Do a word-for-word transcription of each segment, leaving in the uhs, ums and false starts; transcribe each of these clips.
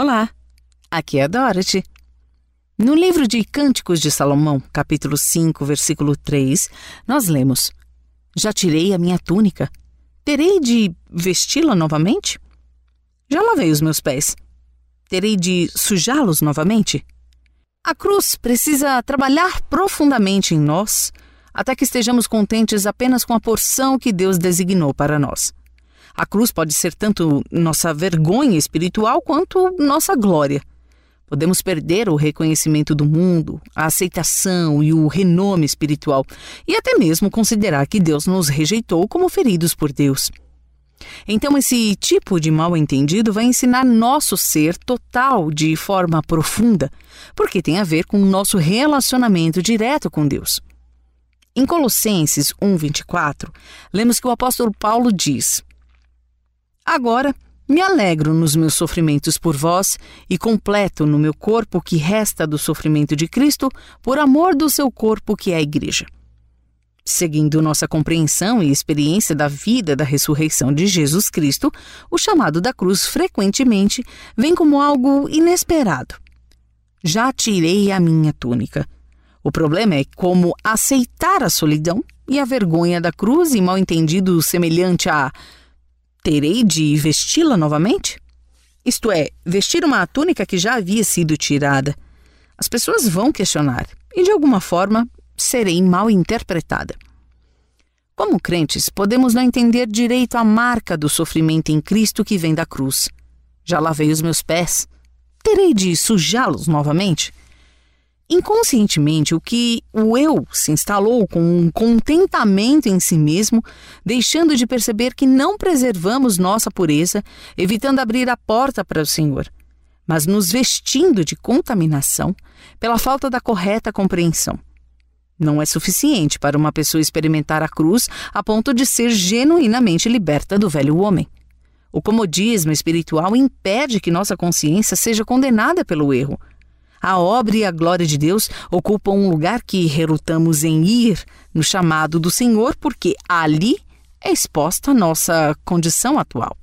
Olá, aqui é a Dorothy. No livro de Cânticos de Salomão, capítulo cinco, versículo três, nós lemos: Já tirei a minha túnica, terei de vesti-la novamente? Já lavei os meus pés, terei de sujá-los novamente? A cruz precisa trabalhar profundamente em nós, até que estejamos contentes apenas com a porção que Deus designou para nós. A cruz pode ser tanto nossa vergonha espiritual quanto nossa glória. Podemos perder o reconhecimento do mundo, a aceitação e o renome espiritual, e até mesmo considerar que Deus nos rejeitou como feridos por Deus. Então, esse tipo de mal-entendido vai ensinar nosso ser total de forma profunda, porque tem a ver com o nosso relacionamento direto com Deus. Em Colossenses um, vinte e quatro, lemos que o apóstolo Paulo diz: Agora, me alegro nos meus sofrimentos por vós e completo no meu corpo o que resta do sofrimento de Cristo por amor do seu corpo, que é a Igreja. Seguindo nossa compreensão e experiência da vida da ressurreição de Jesus Cristo, o chamado da cruz frequentemente vem como algo inesperado. Já tirei a minha túnica. O problema é como aceitar a solidão e a vergonha da cruz e mal-entendido semelhante a terei de vesti-la novamente? Isto é, vestir uma túnica que já havia sido tirada. As pessoas vão questionar e, de alguma forma, serei mal interpretada. Como crentes, podemos não entender direito a marca do sofrimento em Cristo que vem da cruz. Já lavei os meus pés. Terei de sujá-los novamente? Inconscientemente, o que o eu se instalou com um contentamento em si mesmo, deixando de perceber que não preservamos nossa pureza, evitando abrir a porta para o Senhor, mas nos vestindo de contaminação pela falta da correta compreensão. Não é suficiente para uma pessoa experimentar a cruz a ponto de ser genuinamente liberta do velho homem. O comodismo espiritual impede que nossa consciência seja condenada pelo erro. A obra e a glória de Deus ocupam um lugar que relutamos em ir no chamado do Senhor, porque ali é exposta a nossa condição atual.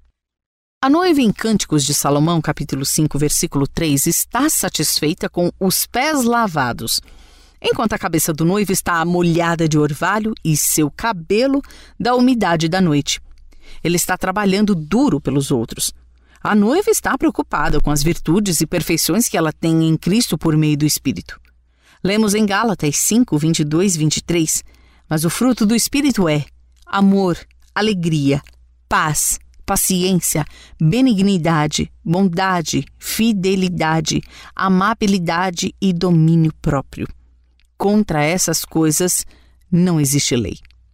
A noiva em Cânticos de Salomão, capítulo cinco, versículo três, está satisfeita com os pés lavados, enquanto a cabeça do noivo está molhada de orvalho e seu cabelo da umidade da noite. Ele está trabalhando duro pelos outros. A noiva está preocupada com as virtudes e perfeições que ela tem em Cristo por meio do Espírito. Lemos em Gálatas cinco, vinte e dois e vinte e três, mas o fruto do Espírito é amor, alegria, paz, paciência, benignidade, bondade, fidelidade, amabilidade e domínio próprio. Contra essas coisas não existe lei.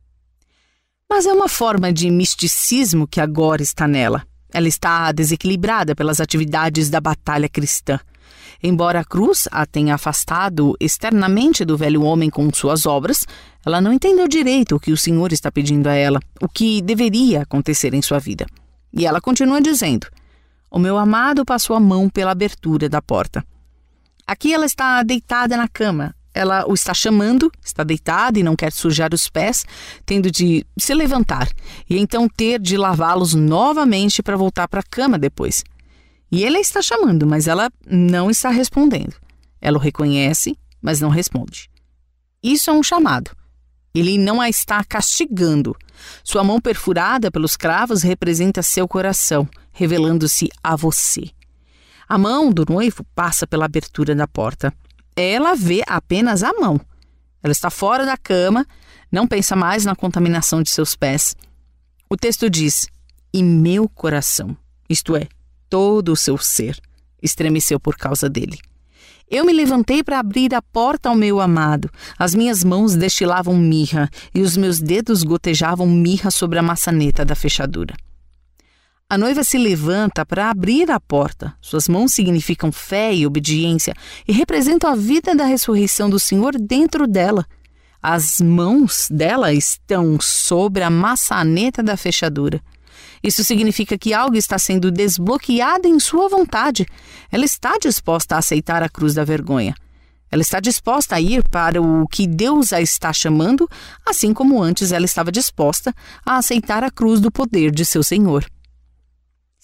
Mas é uma forma de misticismo que agora está nela. Ela está desequilibrada pelas atividades da batalha cristã. Embora a cruz a tenha afastado externamente do velho homem com suas obras, ela não entendeu direito o que o Senhor está pedindo a ela, o que deveria acontecer em sua vida. E ela continua dizendo: O meu amado passou a mão pela abertura da porta. Aqui ela está deitada na cama. Ela o está chamando, está deitada e não quer sujar os pés, tendo de se levantar e então ter de lavá-los novamente para voltar para a cama depois. E ele a está chamando, mas ela não está respondendo. Ela o reconhece, mas não responde. Isso é um chamado. Ele não a está castigando. Sua mão perfurada pelos cravos representa seu coração, revelando-se a você. A mão do noivo passa pela abertura da porta. Ela vê apenas a mão. Ela está fora da cama, não pensa mais na contaminação de seus pés. O texto diz: E meu coração, isto é, todo o seu ser, estremeceu por causa dele. Eu me levantei para abrir a porta ao meu amado. As minhas mãos destilavam mirra e os meus dedos gotejavam mirra sobre a maçaneta da fechadura. A noiva se levanta para abrir a porta. Suas mãos significam fé e obediência e representam a vida da ressurreição do Senhor dentro dela. As mãos dela estão sobre a maçaneta da fechadura. Isso significa que algo está sendo desbloqueado em sua vontade. Ela está disposta a aceitar a cruz da vergonha. Ela está disposta a ir para o que Deus a está chamando, assim como antes ela estava disposta a aceitar a cruz do poder de seu Senhor.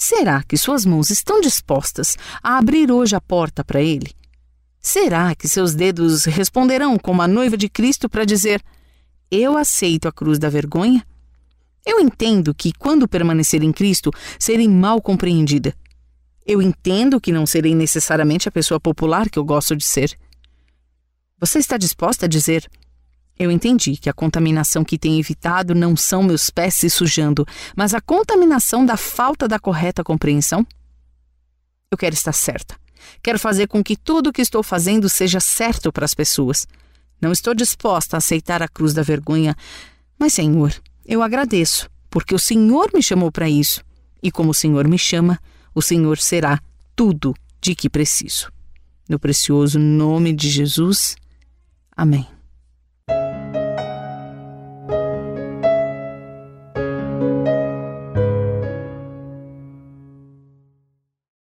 Será que suas mãos estão dispostas a abrir hoje a porta para Ele? Será que seus dedos responderão como a noiva de Cristo para dizer: eu aceito a cruz da vergonha? Eu entendo que, quando permanecer em Cristo, serei mal compreendida. Eu entendo que não serei necessariamente a pessoa popular que eu gosto de ser. Você está disposta a dizer: eu entendi que a contaminação que tenho evitado não são meus pés se sujando, mas a contaminação da falta da correta compreensão? Eu quero estar certa. Quero fazer com que tudo o que estou fazendo seja certo para as pessoas. Não estou disposta a aceitar a cruz da vergonha, mas, Senhor, eu agradeço, porque o Senhor me chamou para isso. E como o Senhor me chama, o Senhor será tudo de que preciso. No precioso nome de Jesus. Amém.